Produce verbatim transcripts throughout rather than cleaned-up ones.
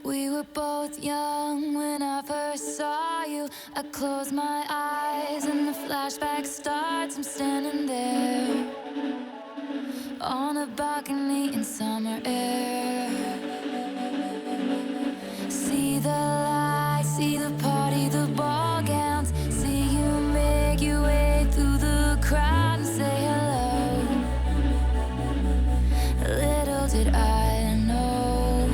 We were both young when I first saw you. I close my eyes and the flashback starts. I'm standing there on a balcony in summer air. See the lights, see the party, the ball gowns. See you make your way through the crowd and say hello. Little did I know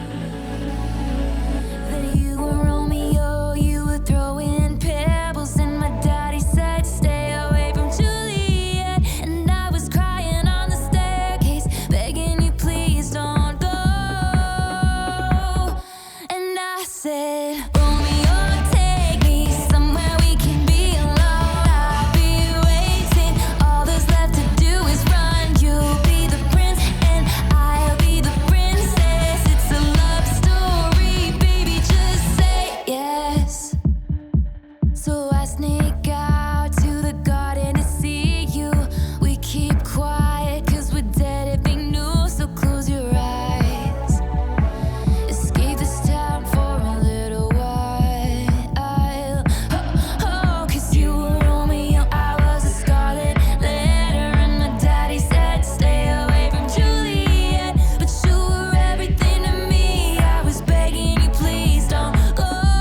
that you were Romeo. You were throwing pebbles and my daddy said stay away from Juliet. And I was crying on the staircase, begging you please don't go. And I said, Romeo, take me somewhere we can be alone. I'll be waiting, all that's left to do is run. You'll be the prince and I'll be the princess. It's a love story, baby, just say yes. So I sneak out to the garden to see you. We keep quiet cause we're dead at being new. So close your eyes, escape this town for a little while. Oh, oh, cause you were Romeo, I was a scarlet letter. And my daddy said stay away from Juliet. But you were everything to me, I was begging you please don't go.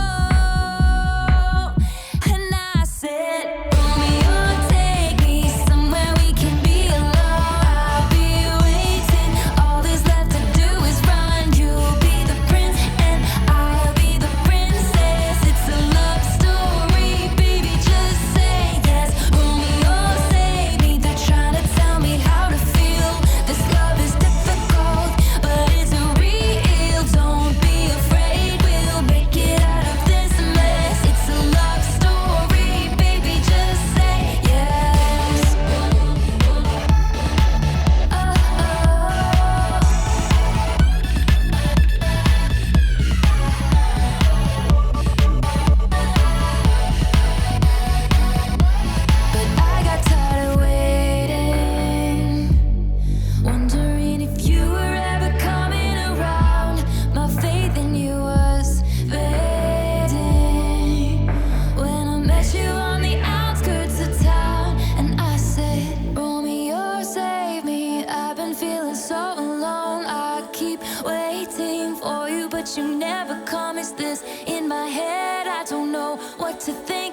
And I said, Romeo, take me somewhere we can be alone. I'll be waiting, all that's left to do is run. You'll be the prince and I'll be the princess. It's a love story, baby, just say yes. Romeo, save me, they're trying to tell me how to feel. This love is difficult, but it's real. Don't be afraid, we'll make it out of this mess. It's a love story, baby, just say yes. Oh, but I got tired of waiting, wondering if you were ever coming around. My faith in you was fading when I met you on the outskirts of town. And I said, Romeo, save me, I've been feeling so alone. I keep waiting for you, but you never come. Is this in my head? I don't know what to think.